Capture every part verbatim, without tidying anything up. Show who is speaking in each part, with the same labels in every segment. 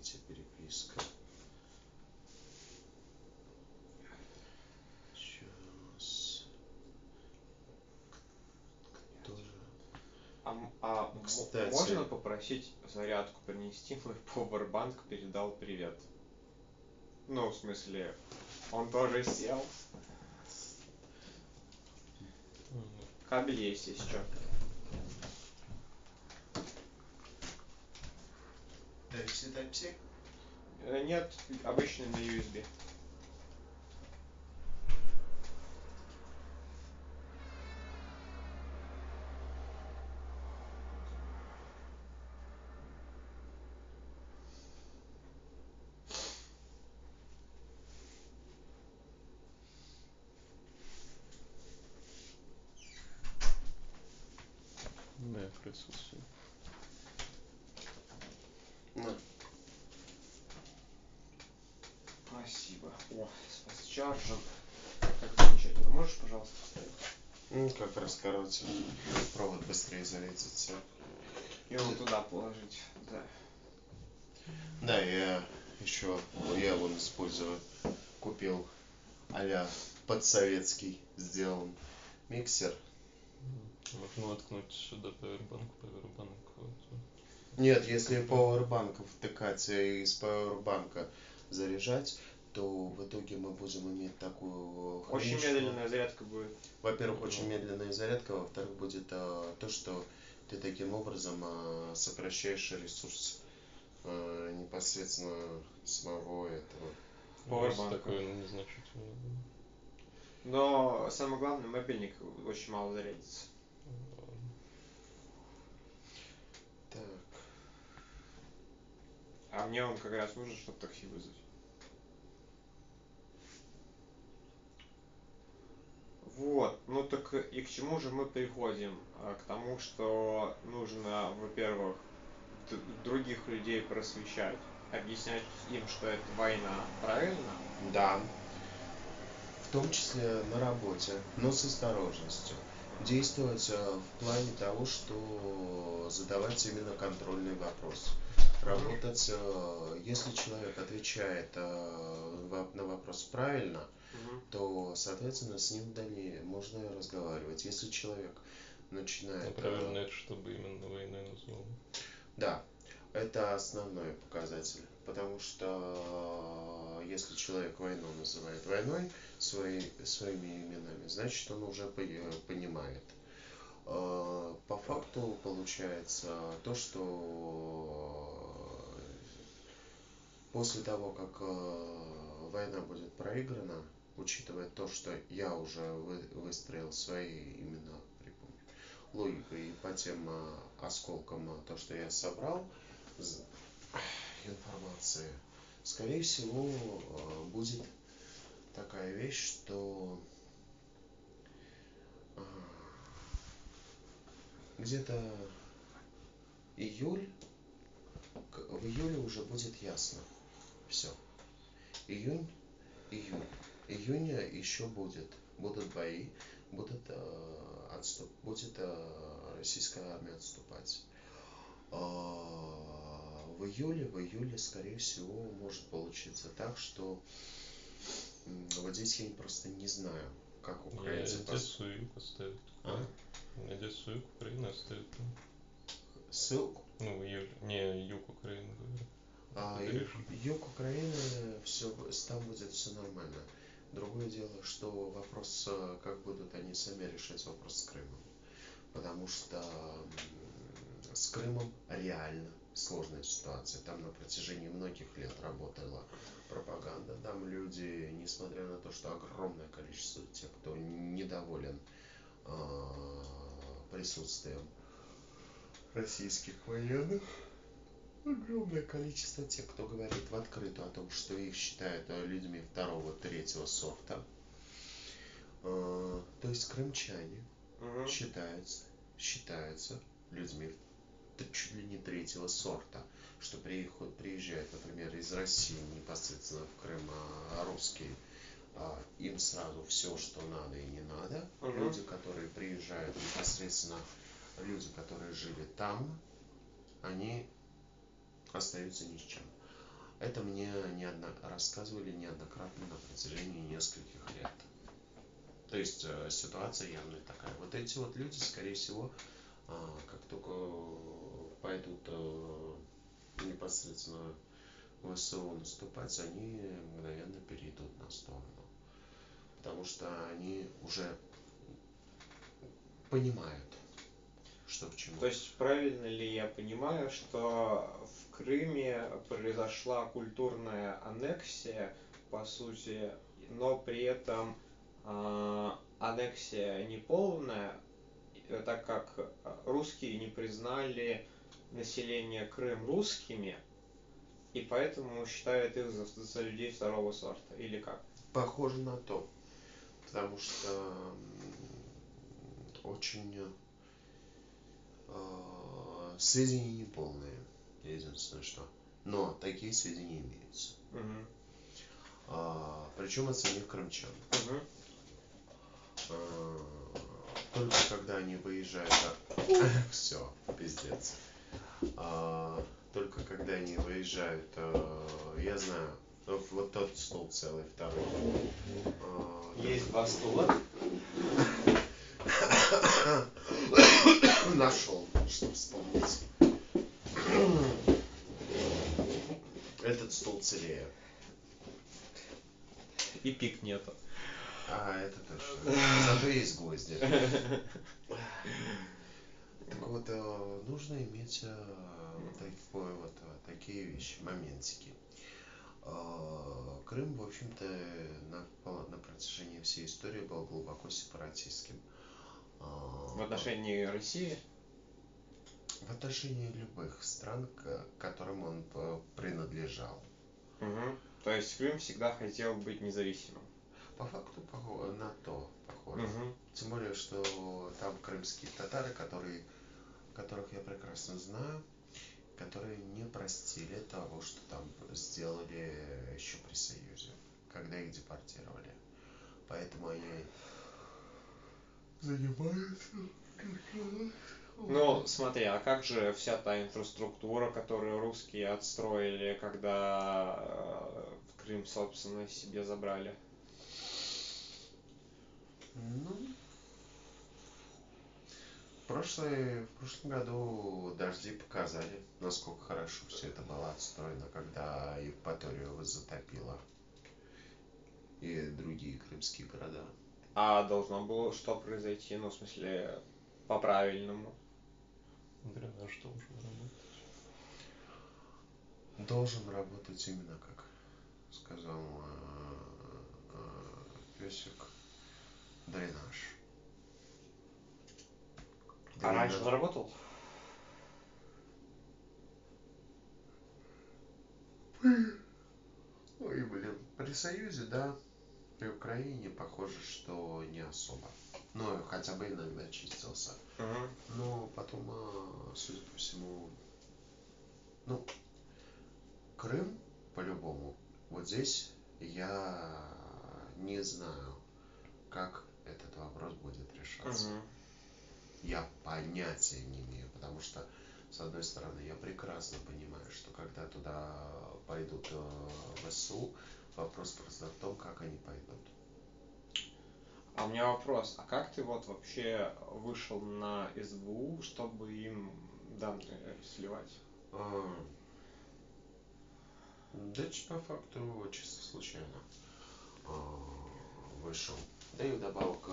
Speaker 1: третья переписка. Сейчас. Кто же?
Speaker 2: А, а
Speaker 1: Кстати,
Speaker 2: можно попросить зарядку принести? Мой Powerbank передал привет. Ну, в смысле, он тоже сел. Кабель есть еще.
Speaker 1: Type-C?
Speaker 2: Нет, обычный на ю эс би.
Speaker 3: Да, я присутствую.
Speaker 1: На.
Speaker 2: Спасибо. О, с чарджем. Как замечательно. Можешь, пожалуйста, вставить?
Speaker 1: Ну, как раз короче. Провод быстрее зарядится.
Speaker 2: И его туда положить. Да.
Speaker 1: Да, я еще, я вон использую, купил а-ля подсоветский сделан миксер.
Speaker 3: Можно воткнуть сюда Powerbank, Powerbank. Вот.
Speaker 1: Нет, если Powerbank втыкать и из Powerbank заряжать, то в итоге мы будем иметь такую хрень,
Speaker 2: Очень
Speaker 1: что-
Speaker 2: медленная зарядка будет.
Speaker 1: Во-первых, очень медленная зарядка, во-вторых, будет а, то, что ты таким образом а, сокращаешь ресурс а, непосредственно самого этого.
Speaker 2: Powerbank.
Speaker 3: Такое незначительное.
Speaker 2: Но самое главное, мобильник очень мало зарядится.
Speaker 1: Так.
Speaker 2: А мне он как раз нужен, чтобы такси вызвать. Вот, ну так и к чему же мы приходим? А, к тому, что нужно, во-первых, д- других людей просвещать, объяснять им, что это война, правильно?
Speaker 1: Да. В том числе на работе, но с осторожностью. Действовать э, в плане того, что задавать именно контрольный вопрос. Работать, э, если человек отвечает э, во- на вопрос правильно,
Speaker 2: Мгм.
Speaker 1: то, соответственно, с ним далее можно разговаривать. Если человек
Speaker 3: Ну,
Speaker 1: начинает... э,
Speaker 3: правильно это, чтобы именно войной назвал.
Speaker 1: Да, это основной показатель, потому что э, если человек войну называет войной свои, своими именами, значит он уже по- э, понимает. Э, По факту получается то, что после того, как э, война будет проиграна, учитывая то, что я уже вы- выстроил свои именно при пом- логикой и по тем э, осколкам э, то, что я собрал з- информации, скорее всего э, будет такая вещь, что э, где-то июль, к- в июле уже будет ясно все. Июнь, июль. Июня еще будет. Будут бои, будут, э, отступ, будет э, российская армия отступать. Э, в июле, в июле, скорее всего, может получиться так, что м, вот здесь я просто не знаю, как
Speaker 3: Я
Speaker 1: украинцы пос-
Speaker 3: Одессу и юг оставят.
Speaker 1: А?
Speaker 3: Одессу и юг Украины оставят.
Speaker 1: ссылку.
Speaker 3: Ну, в июле. Не, юг Украины, говорю.
Speaker 1: А
Speaker 3: Это
Speaker 1: юг,
Speaker 3: решено.
Speaker 1: юг Украины, все, там будет все нормально. Другое дело, что вопрос, э, как будут они сами решать вопрос с Крымом. Потому что м, с Крымом реально сложная ситуация. Там на протяжении многих лет работала пропаганда. Там люди, несмотря на то, что огромное количество тех, кто недоволен э, присутствием российских военных, огромное количество тех, кто говорит в открытую о том, что их считают э, людьми второго, третьего сорта. Э, То есть крымчане
Speaker 2: Мгм.
Speaker 1: считаются, считаются людьми т- чуть ли не третьего сорта, что приехали- приезжают, например, из России непосредственно в Крым а, русские, а, им сразу все, что надо и не надо.
Speaker 2: Мгм.
Speaker 1: Люди, которые приезжают непосредственно, люди, которые жили там, они остаются ни с чем. Это мне неодно... рассказывали неоднократно на протяжении нескольких лет. То есть э, ситуация явно такая. Вот эти вот люди, скорее всего, э, как только пойдут э, непосредственно в ВСУ наступать, они мгновенно перейдут на сторону. Потому что они уже понимают, что к чему.
Speaker 2: То есть правильно ли я понимаю, что в Крыме произошла культурная аннексия, по сути, но при этом э, аннексия не полная, э, так как русские не признали население Крым русскими, и поэтому считают их за, за людей второго сорта, или как?
Speaker 1: Похоже на то. Потому что очень э, сведения неполные, единственное что. Но такие сведения имеются.
Speaker 2: Угу.
Speaker 1: А, причем от самих крымчан.
Speaker 2: Угу.
Speaker 1: А, только когда они выезжают... Все, пиздец. А, только когда они выезжают, а, я знаю, вот тот стол целый, второй. А,
Speaker 2: Есть два стула.
Speaker 1: Нашел, что вспомнить. Этот стол целее.
Speaker 2: И пик нету.
Speaker 1: А, это точно. Зато есть гвозди. Так вот, нужно иметь вот, такой, вот такие вещи, моментики. Крым, в общем-то, на, на протяжении всей истории был глубоко сепаратистским.
Speaker 2: В отношении России?
Speaker 1: В отношении любых стран, к которым он принадлежал.
Speaker 2: Угу. То есть Крым всегда хотел быть независимым?
Speaker 1: По факту на то похоже.
Speaker 2: Угу.
Speaker 1: Тем более, что там крымские татары, которые, которых я прекрасно знаю, которые не простили того, что там сделали еще при Союзе, когда их депортировали. Поэтому они занимаются...
Speaker 2: Ну, смотри, а как же вся та инфраструктура, которую русские отстроили, когда в Крым, собственно, себе забрали?
Speaker 1: Ну, в, прошлый, в прошлом году дожди показали, насколько хорошо все это было отстроено, когда Евпаторию затопило и другие крымские города.
Speaker 2: А должно было что произойти, ну, в смысле, по-правильному?
Speaker 3: Дренаж должен работать.
Speaker 1: Должен работать именно как сказал песик, дренаж.
Speaker 2: А раньше он работал?
Speaker 1: Ой, блин, при Союзе, да, при Украине похоже, что не особо. Но хотя бы иногда чистился.
Speaker 2: Uh-huh.
Speaker 1: Но потом, судя по всему, ну, Крым, по-любому, вот здесь я не знаю, как этот вопрос будет решаться.
Speaker 2: Uh-huh.
Speaker 1: Я понятия не имею, потому что, с одной стороны, я прекрасно понимаю, что когда туда пойдут э, ВСУ, вопрос просто в том, как они пойдут.
Speaker 2: А у меня вопрос, а как ты вот вообще вышел на СБУ, чтобы им данные сливать?
Speaker 1: А, да, по факту, чисто случайно а, вышел. Да и вдобавок,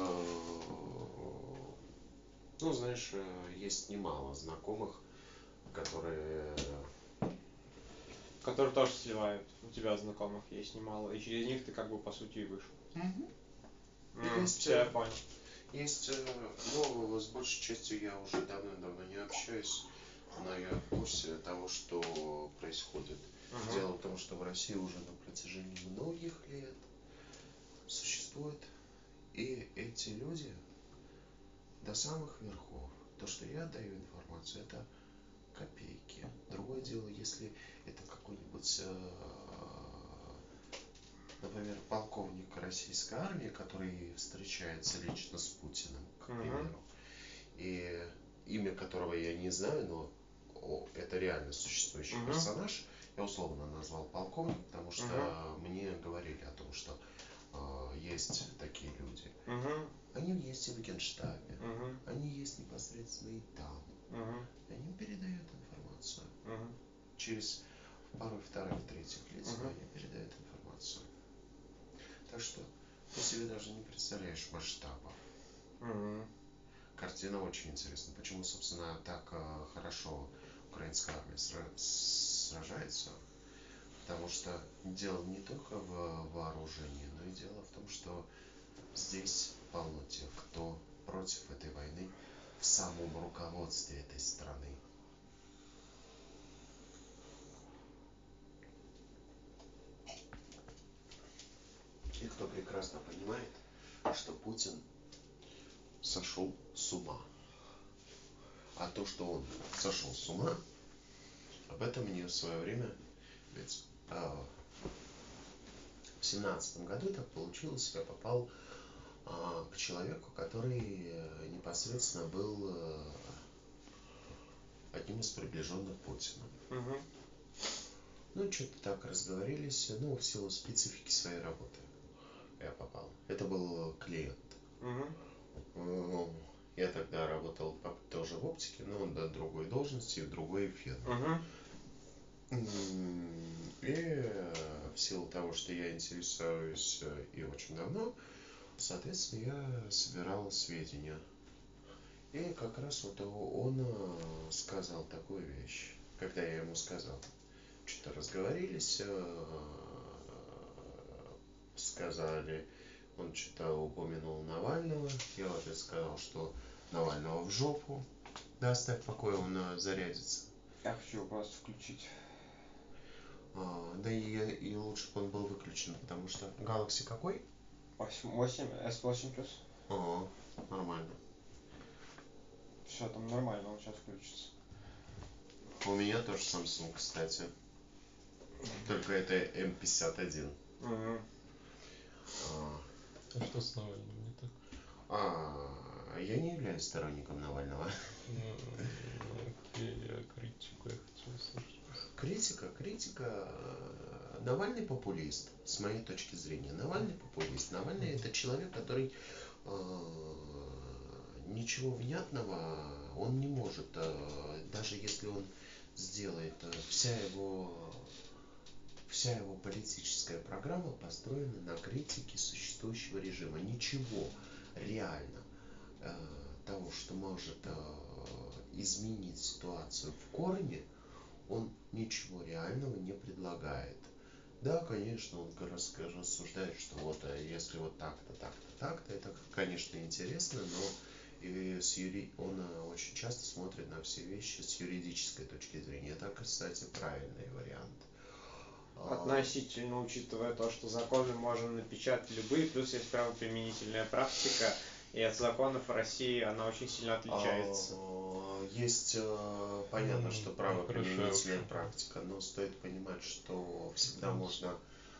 Speaker 1: ну, знаешь, есть немало знакомых, которые...
Speaker 2: Которые тоже сливают. У тебя знакомых есть немало. И через них ты как бы по сути и вышел.
Speaker 1: Mm-hmm.
Speaker 2: Mm,
Speaker 1: есть,
Speaker 2: все, я понял.
Speaker 1: Есть, ну, с большей частью я уже давно-давно не общаюсь, но я в курсе того, что происходит. Uh-huh. Дело в том, что в России уже на протяжении многих лет существуют и эти люди до самых верхов. То, что я даю информацию, это копейки. Другое дело, если это какой-нибудь, например, полковник российской армии, который встречается лично с Путиным, к примеру, uh-huh. и имя которого я не знаю, но о, это реально существующий uh-huh. персонаж, Я условно назвал полковник, потому что
Speaker 2: Мгм.
Speaker 1: мне говорили о том, что э, есть такие люди.
Speaker 2: Мгм.
Speaker 1: Они есть и в Генштабе,
Speaker 2: Мгм.
Speaker 1: они есть непосредственно и там.
Speaker 2: Мгм.
Speaker 1: Они передают информацию.
Speaker 2: Мгм.
Speaker 1: Через порой вторых, третьих лиц
Speaker 2: Мгм.
Speaker 1: они передают информацию. Так что ты себе даже не представляешь масштаба.
Speaker 2: Мгм.
Speaker 1: Картина очень интересна. Почему, собственно, так э, хорошо украинская армия сра- сражается? Потому что дело не только в вооружении, но и дело в том, что здесь полно тех, кто против этой войны в самом руководстве этой страны. И кто прекрасно понимает, что Путин сошел с ума. А то, что он сошел с ума, об этом мне в свое время, ведь а, в семнадцатом году так получилось, я попал а, к человеку, который э, непосредственно был э, одним из приближенных Путина.
Speaker 2: Мгм.
Speaker 1: Ну, что-то так разговорились, ну, в силу специфики своей работы я попал. Это был клиент.
Speaker 2: Мгм.
Speaker 1: Ну, я тогда работал тоже в оптике, но на другой должности, в другой фирме.
Speaker 2: Мгм.
Speaker 1: И э, в силу того, что я интересуюсь э, и очень давно, соответственно, я собирал сведения. И как раз вот он э, сказал такую вещь. Когда я ему сказал, что-то разговорились, э, сказали, он что-то упомянул Навального. Я в ответ сказал, что Навального в жопу. Да оставь в покое, он э, зарядится.
Speaker 2: Я хочу просто включить.
Speaker 1: А, да и, и лучше бы он был выключен, потому что Galaxy какой?
Speaker 2: восемь, эс восемь плюс.
Speaker 1: Ага, нормально.
Speaker 2: Все там нормально, он сейчас включится.
Speaker 1: У меня тоже Samsung, кстати. Только это эм пятьдесят один.
Speaker 2: Мгм.
Speaker 1: А,
Speaker 3: А что с Навальным не так?
Speaker 1: а, я не являюсь сторонником Навального.
Speaker 3: Ну, окей, я критику я хотел услышать.
Speaker 1: Критика, критика. Навальный популист, с моей точки зрения. Навальный популист. Навальный это человек, который э, ничего внятного он не может, э, даже если он сделает, э, вся его вся его политическая программа построена на критике существующего режима. Ничего реально э, того, что может э, изменить ситуацию в корне, он ничего реального не предлагает. Да, конечно, он рассуждает, что вот если вот так-то, так-то, так-то, это, конечно, интересно, но и с юри... он очень часто смотрит на все вещи с юридической точки зрения. Это, кстати, правильный вариант.
Speaker 2: Относительно, учитывая то, что законы можно напечатать любые, плюс есть правоприменительная практика, и от законов в России она очень сильно отличается.
Speaker 1: Есть, понятно, что правоприменительная
Speaker 3: Хорошо.
Speaker 1: практика, но стоит понимать, что всегда можно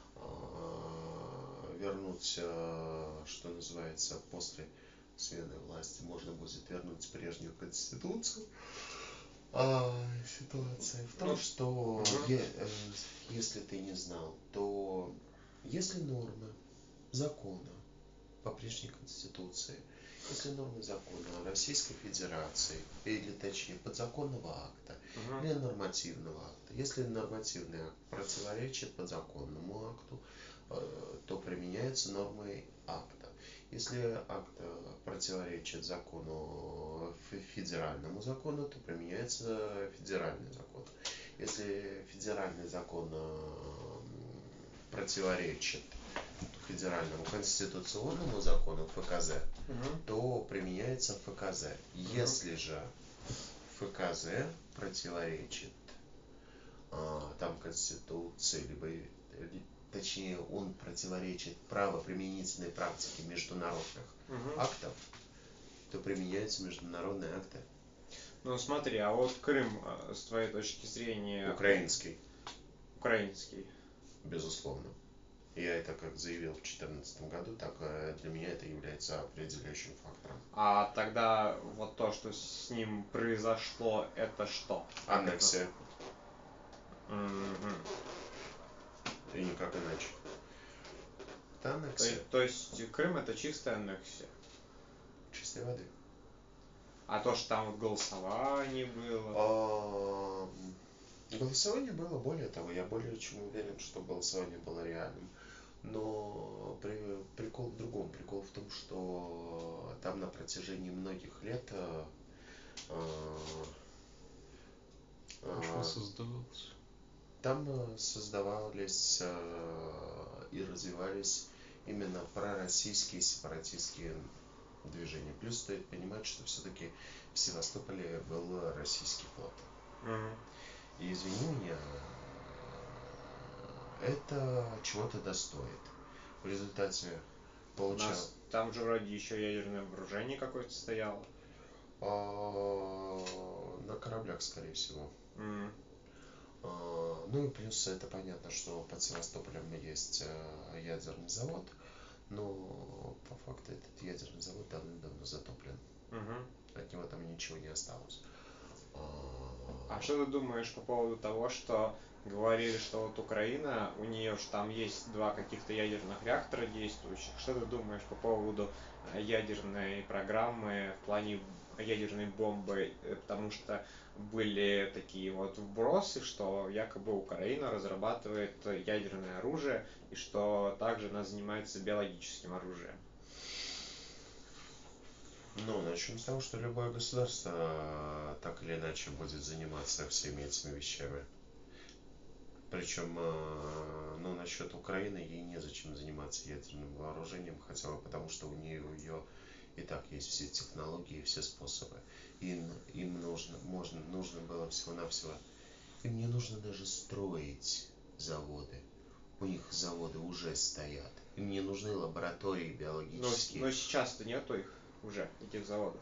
Speaker 1: вернуть, что называется, после смены власти, можно будет вернуть прежнюю конституцию. А, ситуация в том, что е, э, если ты не знал, то если нормы закона по прежней конституции, если нормы закона Российской Федерации, или точнее подзаконного акта,
Speaker 2: Мгм.
Speaker 1: или нормативного акта, если нормативный акт противоречит подзаконному акту, э, то применяются нормы акта. Если акт э, противоречит закону, фе- федеральному закону, то применяется федеральный закон. Если федеральный закон э, противоречит федеральному конституционному закону эф ка зэ,
Speaker 2: Мгм.
Speaker 1: то применяется эф ка зэ. Если же эф ка зэ противоречит а, там конституции, либо э, точнее он противоречит правоприменительной практике международных
Speaker 2: Мгм.
Speaker 1: актов, то применяются международные акты.
Speaker 2: Ну смотри, а вот Крым, э, с твоей точки зрения,
Speaker 1: Украинский,
Speaker 2: украинский.
Speaker 1: безусловно. Я это как заявил в две тысячи четырнадцатом году, так э, для меня это является определяющим фактором.
Speaker 2: А тогда вот то, что с ним произошло, это что?
Speaker 1: Аннексия.
Speaker 2: Мгм.
Speaker 1: И никак иначе. Это
Speaker 2: То,
Speaker 1: аннексия
Speaker 2: есть- то есть Крым это чистая аннексия.
Speaker 1: чистой воды.
Speaker 2: А то, что там вот голосование было.
Speaker 1: А, Голосование было, более того, я более чем уверен, что голосование было реальным. Но при- прикол в другом. Прикол в том, что там на протяжении многих лет а,
Speaker 3: А что
Speaker 1: а,
Speaker 3: создавалось?
Speaker 1: там а, создавались а, и развивались именно пророссийские сепаратистские движения. Плюс стоит понимать, что все-таки в Севастополе был российский флот.
Speaker 2: Мгм.
Speaker 1: И извини меня, это чего-то достоит. В результате
Speaker 2: У
Speaker 1: получал
Speaker 2: нас там же вроде еще ядерное вооружение какое-то стояло.
Speaker 1: а, на кораблях, скорее всего.
Speaker 2: М.
Speaker 1: А, Ну и плюс это понятно, что под Севастополем есть а, ядерный завод, но по факту этот ядерный завод давным-давно затоплен.
Speaker 2: Мгм.
Speaker 1: От него там ничего не осталось.
Speaker 2: А что ты думаешь по поводу того, что говорили, что вот Украина, у нее же там есть два каких-то ядерных реактора действующих. Что ты думаешь по поводу э, ядерной программы в плане ядерной бомбы? Э, Потому что были такие вот вбросы, что якобы Украина разрабатывает э, ядерное оружие и что также она занимается биологическим оружием.
Speaker 1: Ну, начнем с того, что любое государство а, так или иначе будет заниматься всеми этими вещами. Причем, а, ну, насчет Украины, ей незачем заниматься ядерным вооружением, хотя бы потому, что у нее ее и так есть все технологии, все способы. Им, им нужно, можно, нужно было всего-навсего, им не нужно даже строить заводы. У них заводы уже стоят. Им не нужны лаборатории
Speaker 2: Но,
Speaker 1: биологические.
Speaker 2: но сейчас-то нету их уже, этих заводов.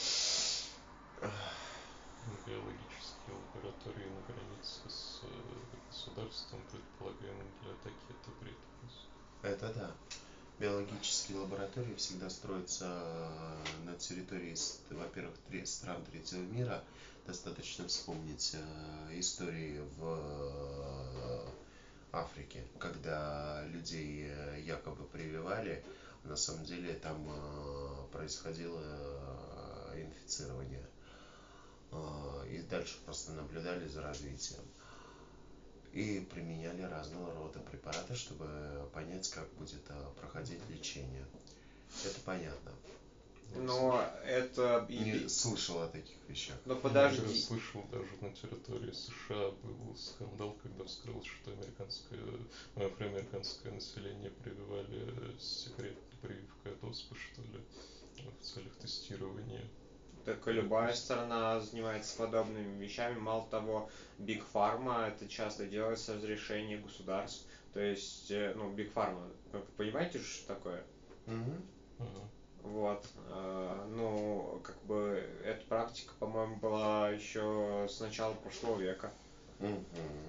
Speaker 3: Биологические лаборатории на границе с э, государством, предполагаемым для атаки, это бред просто.
Speaker 1: Это да. Биологические лаборатории всегда строятся э, на территории, с- во-первых, тре- стран третьего мира. Достаточно вспомнить э, истории в э, Африке, когда людей э, якобы прививали, а на самом деле там э, происходило э, инфицирование. Э, И дальше просто наблюдали за развитием. И применяли разного рода препараты, чтобы понять, как будет э, проходить лечение. Это понятно.
Speaker 2: Но это... и-
Speaker 1: Не слышал о таких вещах.
Speaker 2: Но
Speaker 3: Я
Speaker 2: подожди.
Speaker 3: слышал, даже на территории США был скандал, когда вскрылось, что американское, ну, афроамериканское население прививали с секретной прививкой от оспы, что ли, в целях тестирования.
Speaker 2: Так любая страна занимается подобными вещами. Мало того, Big Pharma это часто делает с разрешения государств. То есть, э, ну, Big Pharma, вы понимаете, что такое?
Speaker 1: Мгм.
Speaker 3: Ага.
Speaker 2: Вот. э, Ну, как бы, эта практика, по-моему, была еще с начала прошлого века.
Speaker 1: Мгм.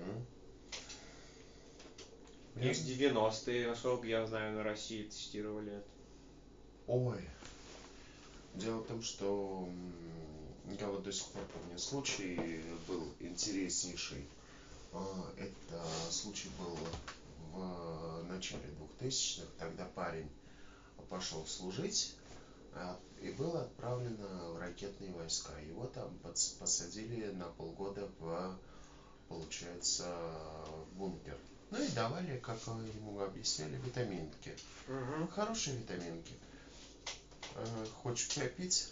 Speaker 2: И в
Speaker 1: Ясно.
Speaker 2: девяностые, насколько я знаю, на России тестировали это.
Speaker 1: Ой. Дело в том, что м, я вот до сих пор помню случай, был интереснейший. А, Это случай был в начале двухтысячных. Тогда парень пошел служить а, и был отправлен а, в ракетные войска. Его там подс- посадили на полгода в, получается, в бункер. Ну и давали, как ему объясняли, витаминки.
Speaker 2: Угу.
Speaker 1: Хорошие витаминки. Э, Хочешь попить?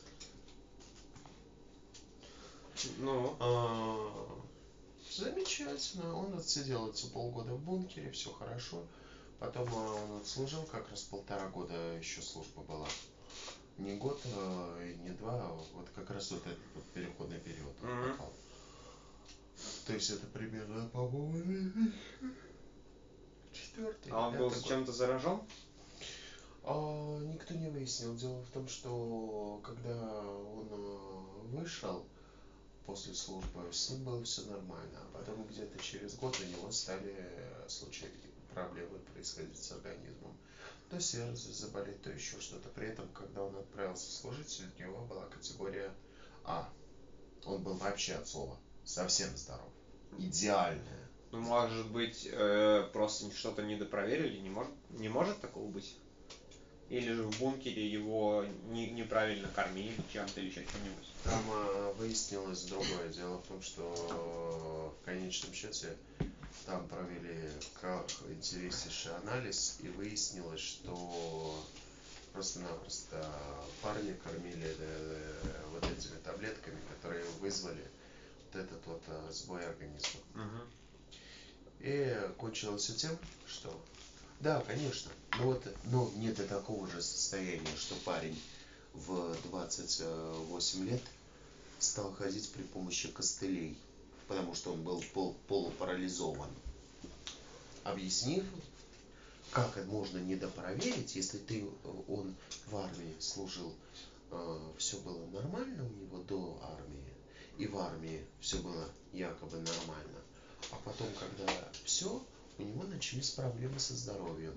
Speaker 2: Ну,
Speaker 1: А, Замечательно. Он отсидел эти полгода в бункере, все хорошо. Потом а, он отслужил, как раз полтора года еще служба была. Не год, а, и не два, а вот как раз вот этот вот переходный период он
Speaker 2: Мгм.
Speaker 1: попал. То есть это примерно, по-моему, четвертый,
Speaker 2: а он был
Speaker 1: пятый год.
Speaker 2: чем-то заражен?
Speaker 1: А, никто не выяснил. Дело в том, что когда он а, вышел после службы, с ним было все нормально. А потом где-то через год у него стали э, случаи проблемы происходить с организмом. То сердце заболеть, то еще что-то. При этом, когда он отправился служить, у него была категория А. Он был вообще от слова совсем здоров. Идеальная.
Speaker 2: Ну, может быть, э, просто что-то недопроверили, не может, не может такого быть? Или же в бункере его не, неправильно кормили чем-то или еще чем-нибудь?
Speaker 1: Там э, выяснилось другое. Дело в том, что в конечном счете там провели интереснейший анализ, и выяснилось, что просто-напросто парня кормили э, вот этими таблетками, которые вызвали вот этот вот э, сбой организма.
Speaker 2: Угу.
Speaker 1: И кончилось все тем, что да, конечно, но вот, но нет и такого же состояния, что парень в двадцать восемь лет стал ходить при помощи костылей, потому что он был пол, полупарализован. Объяснив, как это можно недопроверить, если ты, он в армии служил, э, все было нормально у него до армии, и в армии все было якобы нормально, а потом, когда все, у него начались проблемы со здоровьем.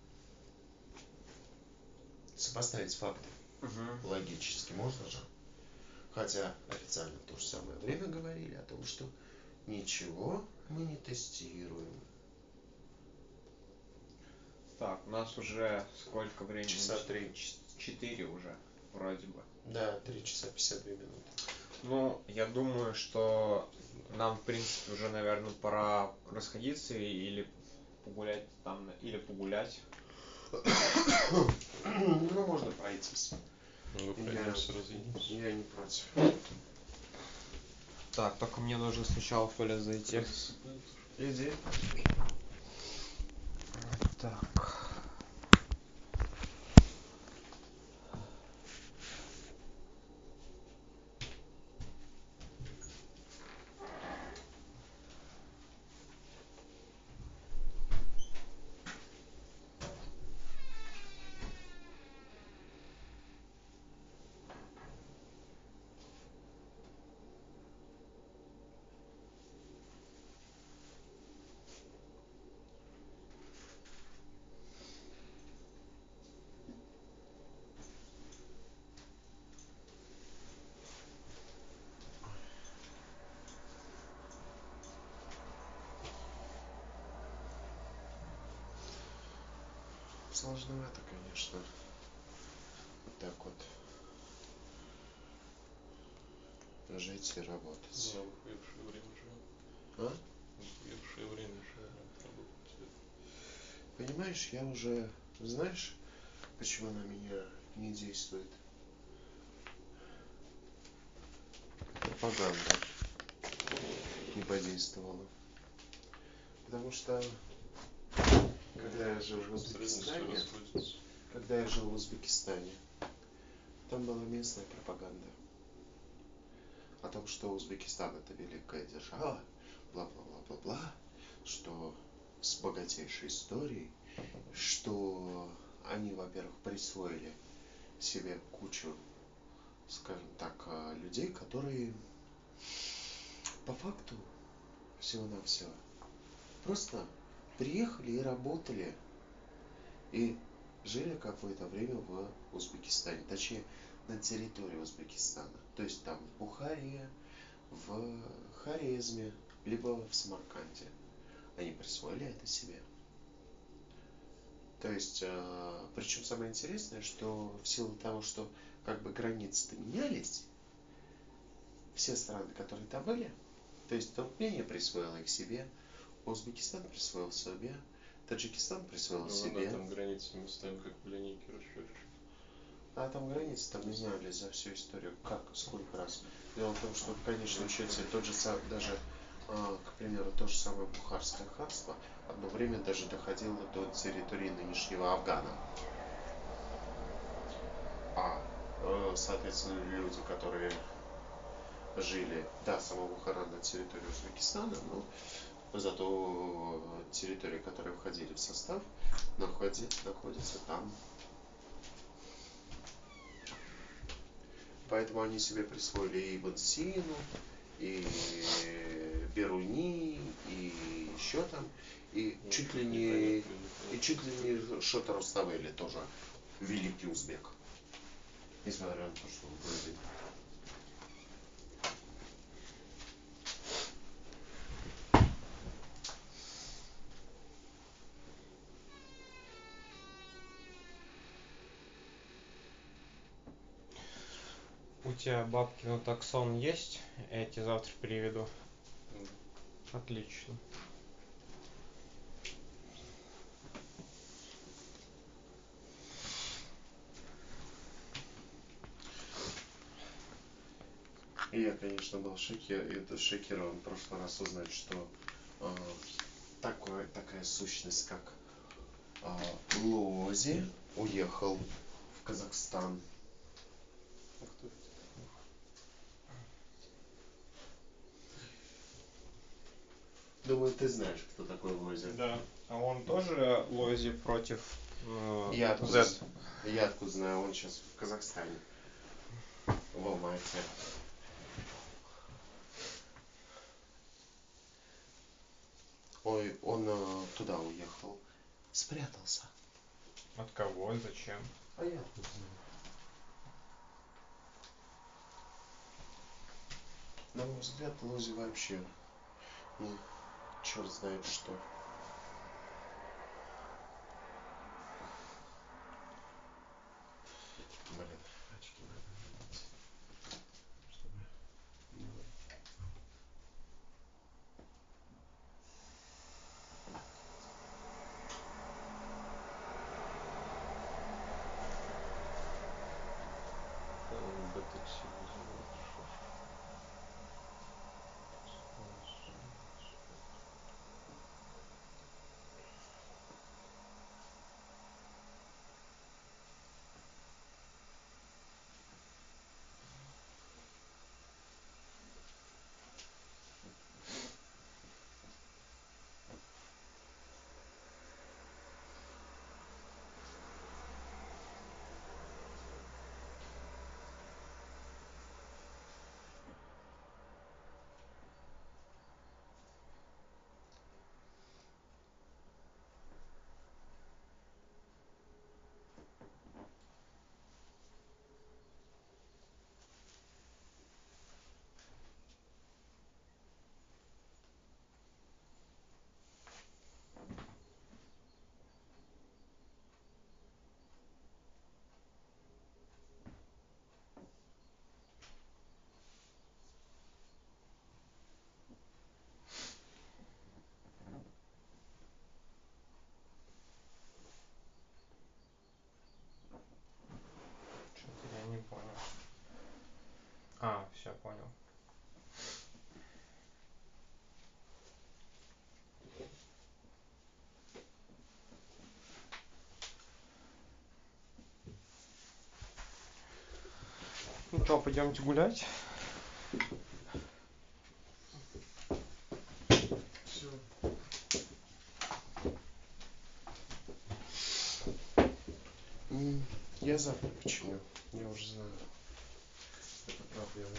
Speaker 1: Сопоставить факты
Speaker 2: Угу.
Speaker 1: логически можно же. Хотя официально в то же самое время говорили о том, что ничего мы не тестируем.
Speaker 2: Так, у нас уже сколько времени?
Speaker 1: Часа три.
Speaker 2: Четыре уже, вроде бы.
Speaker 1: Да, три часа пятьдесят две минуты.
Speaker 2: Ну, я думаю, что нам, в принципе, уже, наверное, пора расходиться или погулять там, или погулять.
Speaker 1: Ну, можно пройтись.
Speaker 3: Ну, вы
Speaker 1: Я,
Speaker 3: пройдемся, разъедемся.
Speaker 1: я не против.
Speaker 2: Так, только мне нужно сначала в туалет зайти.
Speaker 1: Иди.
Speaker 2: Так.
Speaker 1: Сложновато, конечно. Вот так вот. Жить и работать.
Speaker 3: За выходившее время живем.
Speaker 1: А?
Speaker 3: Выходившее время живем. Работать.
Speaker 1: Понимаешь, я уже... Знаешь, почему на меня не действует? Пропаганда не подействовала. Потому что, когда я жил в Узбекистане, когда я жил в Узбекистане, там была местная пропаганда о том, что Узбекистан это великая держава, бла-бла-бла-бла-бла, что с богатейшей историей, что они, во-первых, присвоили себе кучу, скажем так, людей, которые по факту всего-навсего просто приехали и работали, и жили какое-то время в Узбекистане, точнее, на территории Узбекистана. То есть там в Бухаре, в Хорезме, либо в Самарканде. Они присвоили это себе. То есть, э, причем самое интересное, что в силу того, что как бы границы-то менялись, все страны, которые там были, то есть Туркмения присвоила их себе, Узбекистан присвоил себе, Таджикистан присвоил
Speaker 3: Ну,
Speaker 1: себе.
Speaker 3: там границы мы ставим как в линейке расчетчик.
Speaker 1: А там границы там менялись за всю историю. Как, сколько раз. Дело в том, что в конечном счете тот же самый, даже, э, к примеру, то же самое Бухарское ханство одно время даже доходило до территории нынешнего Афгана. А, э, соответственно, люди, которые жили, да, сама Бухара на территории Узбекистана, но зато территории, которые входили в состав, находятся, находятся там. Поэтому они себе присвоили и Ибн Сину, и Беруни, и еще там, и ну, чуть ли не, и чуть ли не Шота Руставели тоже великий узбек. Несмотря на то, что он грузин.
Speaker 2: тебя бабки на таксон есть? Я тебе завтра переведу. Отлично.
Speaker 1: Я, конечно, был шокер... это шокирован в прошлый раз узнать, что э, такое, такая сущность, как э, Лози, уехал в Казахстан.
Speaker 3: А кто это?
Speaker 1: Думаю, ты знаешь, кто такой Лози.
Speaker 2: Да. А он тоже Лози против э,
Speaker 1: Я откуда,
Speaker 2: Z?
Speaker 1: я откуда знаю, он сейчас в Казахстане, в Алмате. Ой, он э, туда уехал, спрятался.
Speaker 2: От кого и зачем?
Speaker 1: А я откуда знаю. На мой взгляд, Лози вообще, ну, черт знает что. Блин, очки надо надеть, чтобы не было.
Speaker 3: Там бета-такси вызывает.
Speaker 2: Что-то я не понял. А, все понял. Ну что, пойдемте гулять?
Speaker 1: Все. Я завтра починю. Я уже знаю. Это проблема.